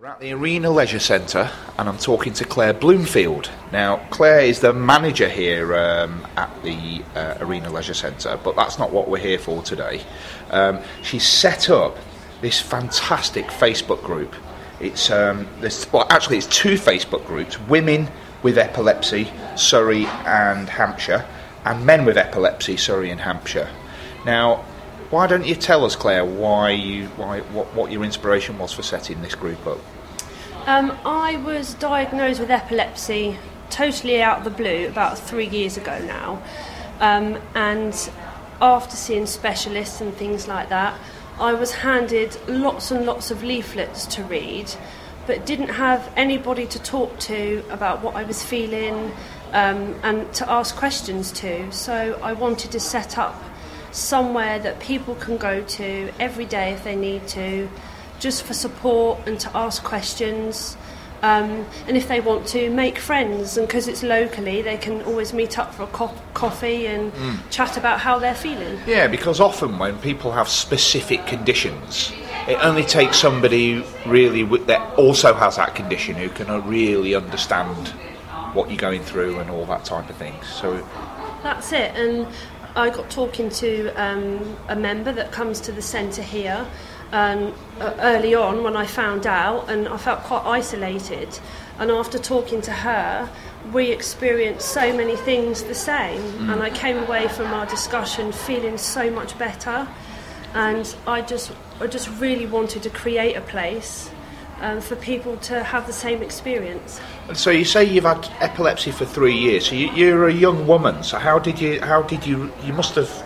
We're at the Arena Leisure Centre and I'm talking to Claire Bloomfield. Now, Claire is the manager here at the Arena Leisure Centre, but that's not what we're here for today. She's set up this fantastic Facebook group. It's it's two Facebook groups: Women with Epilepsy, Surrey and Hampshire, and Men with Epilepsy, Surrey and Hampshire. Now, why don't you tell us, Claire, what your inspiration was for setting this group up? I was diagnosed with epilepsy totally out of the blue about 3 years ago now, and after seeing specialists and things like that, I was handed lots and lots of leaflets to read, but didn't have anybody to talk to about what I was feeling and to ask questions to. So I wanted to set up somewhere that people can go to every day if they need to, just for support and to ask questions, and if they want to make friends, and because it's locally they can always meet up for a coffee and chat about how they're feeling. Yeah, because often when people have specific conditions, it only takes somebody really that also has that condition who can really understand what you're going through and all that type of thing. So that's it. And I got talking to a member that comes to the centre here early on when I found out, and I felt quite isolated. And after talking to her, we experienced so many things the same. And I came away from our discussion feeling so much better. And I just really wanted to create a place for people to have the same experience. And so you say you've had epilepsy for 3 years. So you're a young woman. So how did you must have,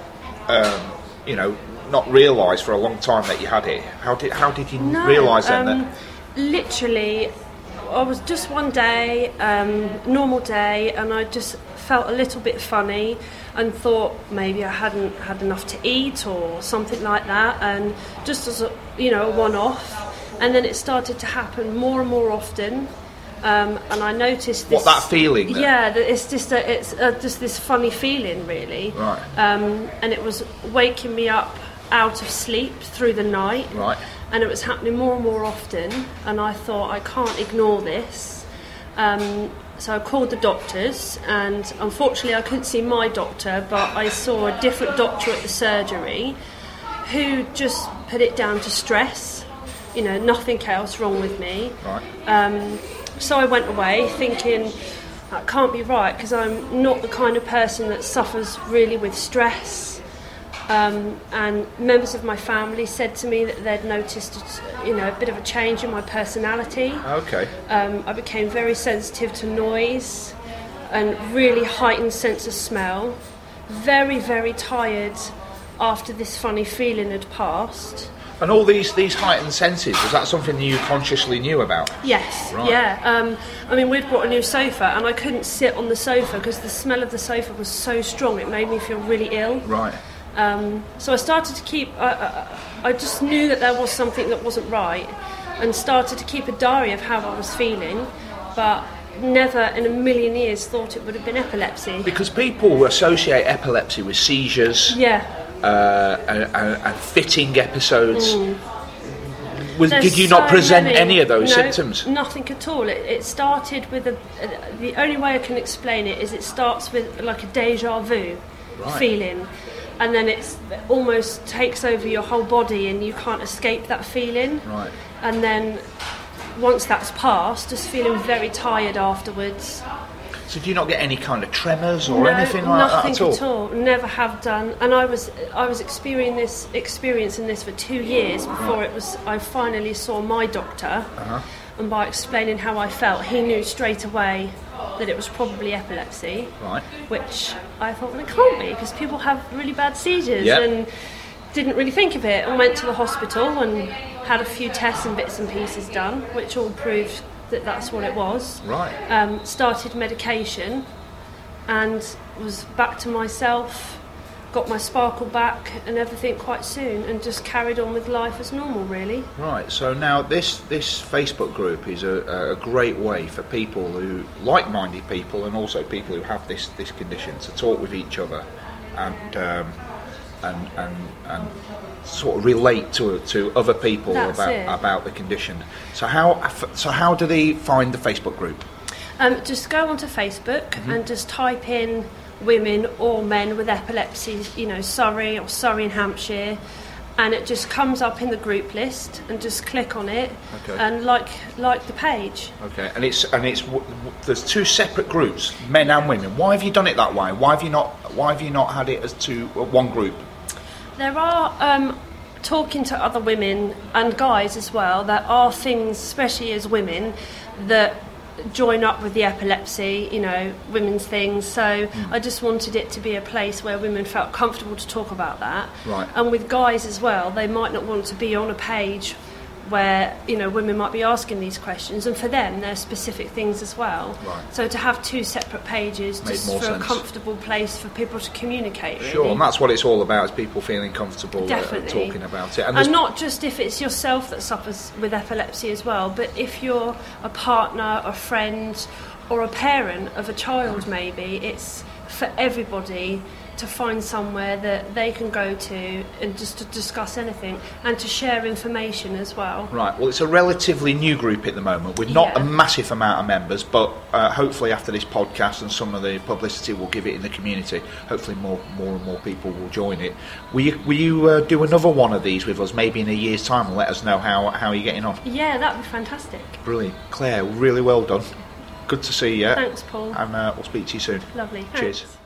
not realised for a long time that you had it. How did you realise then that? Literally, I was just one day, normal day, and I just felt a little bit funny and thought maybe I hadn't had enough to eat or something like that, and just as a one-off. And then it started to happen more and more often, and I noticed this. What, that feeling? Then? Yeah, it's just this funny feeling, really. Right. And it was waking me up out of sleep through the night. Right. And it was happening more and more often, and I thought, I can't ignore this. So I called the doctors, and unfortunately I couldn't see my doctor, but I saw a different doctor at the surgery who just put it down to stress. Nothing else wrong with me. Right. So I went away thinking, that can't be right, because I'm not the kind of person that suffers really with stress. And members of my family said to me that they'd noticed, a bit of a change in my personality. Okay. I became very sensitive to noise and really heightened sense of smell. Very, very tired after this funny feeling had passed. And all these heightened senses, was that something you consciously knew about? Yes, right. Yeah. We'd brought a new sofa, and I couldn't sit on the sofa because the smell of the sofa was so strong, it made me feel really ill. Right. So I started to keep... I just knew that there was something that wasn't right, and started to keep a diary of how I was feeling, but never in a million years thought it would have been epilepsy. Because people associate epilepsy with seizures. Yeah. And fitting episodes. Did you not present any of those symptoms? Nothing at all. It started with the only way I can explain it is it starts with like a deja vu feeling, and then it almost takes over your whole body and you can't escape that feeling. Right. And then once that's passed, just feeling very tired afterwards. So do you not get any kind of tremors or anything like that at all? Nothing at all. Never have done. And I was experiencing this for 2 years before I finally saw my doctor. Uh-huh. And by explaining how I felt, he knew straight away that it was probably epilepsy. Right. Which I thought, well, it can't be, because people have really bad seizures. Yep. And didn't really think of it, and went to the hospital and had a few tests and bits and pieces done, which all proved that's what it was. Right. Started medication and was back to myself, got my sparkle back and everything quite soon, and just carried on with life as normal, really. Right, so now this Facebook group is a great way for people who, like-minded people, and also people who have this condition, to talk with each other and and sort of relate to other people about the condition. So how do they find the Facebook group? Just go onto Facebook and just type in women or men with epilepsy, Surrey or Surrey in Hampshire, and it just comes up in the group list, and just click on it and like the page. Okay, and it's there's two separate groups, men and women. Why have you done it that way? Why have you not had it as one group? There are talking to other women and guys as well. There are things, especially as women, that join up with the epilepsy, women's things. So I just wanted it to be a place where women felt comfortable to talk about that. Right. And with guys as well, they might not want to be on a page where women might be asking these questions, and for them there's specific things as well. Right. So to have two separate pages just for a comfortable place for people to communicate, really. Sure, and that's what it's all about, is people feeling comfortable talking about it. And not just if it's yourself that suffers with epilepsy as well, but if you're a partner, a friend or a parent of a child, maybe it's for everybody to find somewhere that they can go to and just to discuss anything and to share information as well. Right, well, it's a relatively new group at the moment with not a massive amount of members, but hopefully after this podcast and some of the publicity we'll give it in the community, hopefully more and more people will join it. Will you do another one of these with us maybe in a year's time and let us know how you're getting on? Yeah, that would be fantastic. Brilliant. Claire, really well done. Good to see you. Thanks, Paul. And we'll speak to you soon. Lovely. Cheers. Thanks.